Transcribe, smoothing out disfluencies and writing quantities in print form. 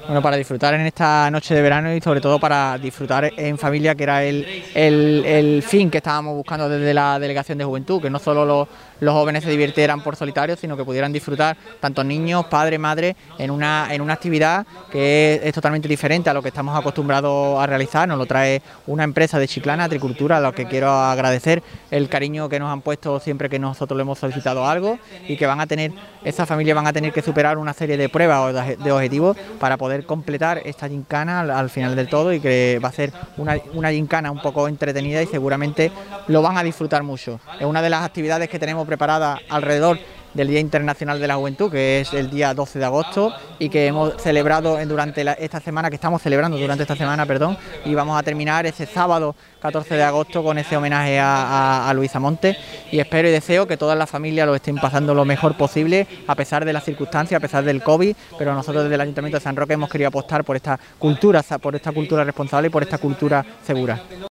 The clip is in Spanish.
Bueno, para disfrutar en esta noche de verano y sobre todo para disfrutar en familia, que era el fin que estábamos buscando desde la Delegación de Juventud, que no solo los jóvenes se divirtieran por solitario, sino que pudieran disfrutar tanto niños, padres, madres, en una actividad que es totalmente diferente a lo que estamos acostumbrados a realizar. Nos lo trae una empresa de Chiclana, Agricultura, a los que quiero agradecer el cariño que nos han puesto siempre que nosotros le hemos solicitado algo, y que esas familias van a tener que superar una serie de pruebas o de objetivos para poder completar esta gincana al final del todo, y que va a ser una gincana un poco entretenida y seguramente lo van a disfrutar mucho. Es una de las actividades que tenemos preparadas alrededor del Día Internacional de la Juventud, que es el día 12 de agosto y que hemos celebrado esta semana, que estamos celebrando durante esta semana, perdón, y vamos a terminar ese sábado 14 de agosto con ese homenaje a Luisa Montes, y espero y deseo que todas las familias lo estén pasando lo mejor posible a pesar de las circunstancias, a pesar del COVID, pero nosotros desde el Ayuntamiento de San Roque hemos querido apostar por esta cultura responsable y por esta cultura segura.